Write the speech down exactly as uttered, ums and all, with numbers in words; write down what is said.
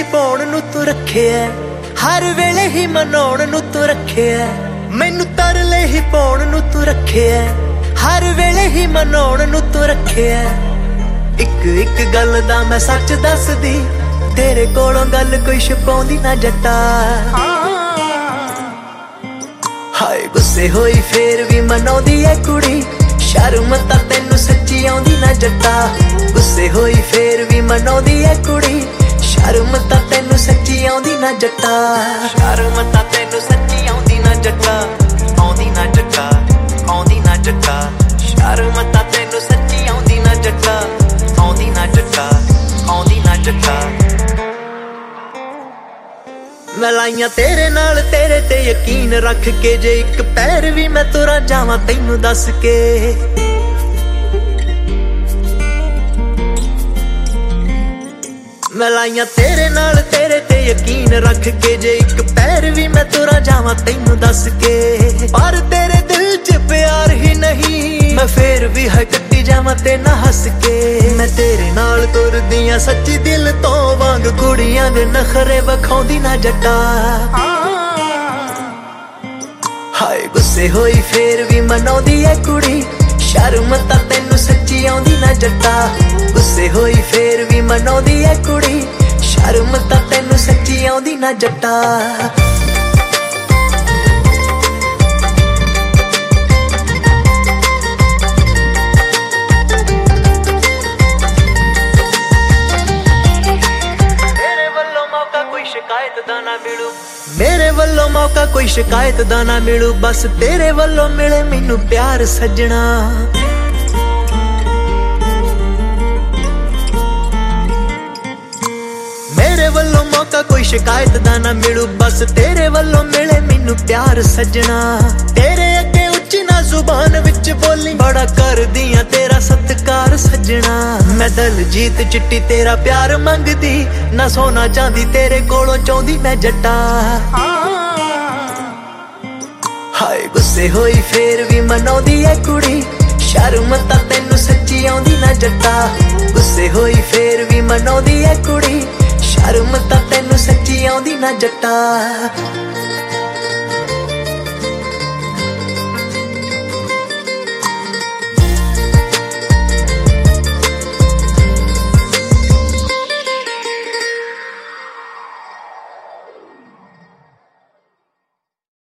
ਪਾਉਣ ਨੂੰ ਤੂੰ ਰੱਖਿਆ, ਹਰ ਵੇਲੇ ਹੀ ਮਨਾਉਣ ਨੂੰ ਤੂੰ ਰੱਖਿਆ, ਮੈਨੂੰ ਤਰਲੇ ਹੀ ਪਾਉਣ ਨੂੰ ਤੂੰ ਰੱਖਿਆ, ਹਰ ਵੇਲੇ ਹੀ ਮਨਾਉਣ ਨੂੰ ਤੂੰ ਰੱਖਿਆ। ਇੱਕ ਇੱਕ ਗੱਲ ਦਾ ਮੈਂ ਸੱਚ ਦੱਸਦੀ, ਤੇਰੇ ਕੋਲੋਂ ਗੱਲ ਕੋਈ ਛੁਪਾਉਂਦੀ ਨਾ ਜੱਟਾ। ਹਾਏ ਗੁੱਸੇ ਹੋਈ ਫੇਰ ਵੀ ਮਨਾਉਂਦੀ ਐ ਕੁੜੀ, ਸ਼ਰਮ ਤਾਂ ਤੈਨੂੰ ਸੱਚੀ ਆਉਂਦੀ ਨਾ ਜੱਟਾ। ਗੁੱਸੇ ਹੋਈ ਫੇਰ ਵੀ ਮਨਾਉਂਦੀ ਐ ਕੁੜੀ, ਸ਼ਰਮ ਤਾਂ ਤੈਨੂੰ ਸੱਚੀ ਆਉਂਦੀ ਨਾ ਜੱਟਾ। ਸ਼ਰਮ ਤਾਂ ਤੈਨੂੰ ਸੱਚੀ ਆਉਂਦੀ ਨਾ ਜੱਟਾ, ਆਉਂਦੀ ਨਾ ਜੱਟਾ, ਆਉਂਦੀ ਨਾ ਜੱਟਾ। ਸ਼ਰਮ ਤਾਂ ਤੈਨੂੰ ਸੱਚੀ ਆਉਂਦੀ ਨਾ ਜੱਟਾ, ਆਉਂਦੀ ਨਾ ਜੱਟਾ, ਆਉਂਦੀ ਨਾ ਜੱਟਾ। ਮੈਂ ਲਾਈਆਂ ਤੇਰੇ ਨਾਲ ਤੇਰੇ ਤੇ ਯਕੀਨ ਰੱਖ ਕੇ, ਜੇ ਇੱਕ ਪੈਰ ਵੀ ਮੈਂ ਤੁਰਾਂ ਜਾਵਾਂ ਤੈਨੂੰ ਦੱਸ ਕੇ। ਮੈਂ ਲਾਈਆਂ ਤੇਰੇ ਨਾਲ ਤੇਰੇ ਤੇ ਯਕੀਨ ਰੱਖ ਕੇ, ਜੇ ਇੱਕ ਪੈਰ ਵੀ ਮੈਂ ਤੁਰਾਂ ਜਾਵਾਂ ਤੈਨੂੰ ਦੱਸ ਕੇ। ਪਰ ਤੇਰੇ ਦਿਲ 'ਚ ਪਿਆਰ ਹੀ ਨਹੀਂ, ਮੈਂ ਫੇਰ ਵੀ ਹੈ ਕੱਟੀ ਜਾਵਾਂ ਤੇ ਨਾ ਹੱਸ ਕੇ। ਮੈਂ ਤੇਰੇ ਨਾਲ ਤੁਰਦੀ ਆਂ ਸੱਚੀ ਦਿਲ ਤੋਂ, ਵਾਂਗ ਕੁੜੀਆਂ ਦੇ ਨਖਰੇ ਵਿਖਾਉਂਦੀ ਨਾ ਜੱਟਾ। ਹਾਏ ਗੁੱਸੇ ਹੋਈ ਫੇਰ ਵੀ ਮਨਾਉਂਦੀ ਐ ਕੁੜੀ, ਸ਼ਰਮ ਤਾਂ ਤੈਨੂੰ ਸੱਚੀ ਆਉਂਦੀ ਨਾ ਜੱਟਾ। ਗੁੱਸੇ ਹੋਈ ਫੇਰ ਵੀ ਮਨਾਉਂਦੀ ਐ ਕੁੜੀ, ਸ਼ਰਮ ਤਾਂ ਤੈਨੂੰ ਸੱਚੀ ਆਉਂਦੀ ਨਾ ਜੱਟਾ। ਸ਼ਿਕਾਇਤ ਦਾ ਨਾ ਮਿਲੂ ਮੇਰੇ ਵੱਲੋਂ ਮੌਕਾ, ਕੋਈ ਸ਼ਿਕਾਇਤ ਦਾ ਨਾ ਮਿਲੂ, ਬਸ ਤੇਰੇ ਵੱਲੋਂ ਮਿਲੇ ਮੈਨੂੰ ਪਿਆਰ ਸੱਜਣਾ। ਮੇਰੇ ਵੱਲੋਂ ਮੌਕਾ, ਕੋਈ ਸ਼ਿਕਾਇਤ ਦਾ ਨਾ ਮਿਲੂ, ਬਸ ਤੇਰੇ ਵੱਲੋਂ ਮਿਲੇ ਮੈਨੂੰ ਪਿਆਰ ਸੱਜਣਾ। ਤੇਰੇ ਅੱਗੇ ਉੱਚੀ ਨਾ ਜ਼ੁਬਾਨ ਵਿੱਚ ਬੋਲੀ, ਬੜਾ ਕਰਦੀ ਆਂ ਤੇਰਾ ਸਤਿਕਾਰ ਸੱਜਣਾ। ਮੈਂ ਦਲਜੀਤ ਚਿੱਟੀ ਤੇਰਾ ਪਿਆਰ ਮੰਗਦੀ, ਨਾ ਸੋਨਾ ਚਾਂਦੀ ਤੇਰੇ ਕੋਲੋਂ ਚਾਹੁੰਦੀ ਮੈਂ ਜੱਟਾ। ਹਾਏ ਗੁੱਸੇ ਹੋਈ ਫੇਰ ਵੀ ਮਨਾਉਂਦੀ ਐ ਕੁੜੀ, ਸ਼ਰਮ ਤਾਂ ਤੈਨੂੰ ਸੱਚੀ ਆਉਂਦੀ ਨਾ ਜੱਟਾ। ਗੁੱਸੇ ਹੋਈ ਫੇਰ ਵੀ ਮਨਾਉਂਦੀ ਐ ਕੁੜੀ, ਸ਼ਰਮ ਤਾਂ ਤੈਨੂੰ ਸੱਚੀ ਆਉਂਦੀ ਨਾ ਜੱਟਾ।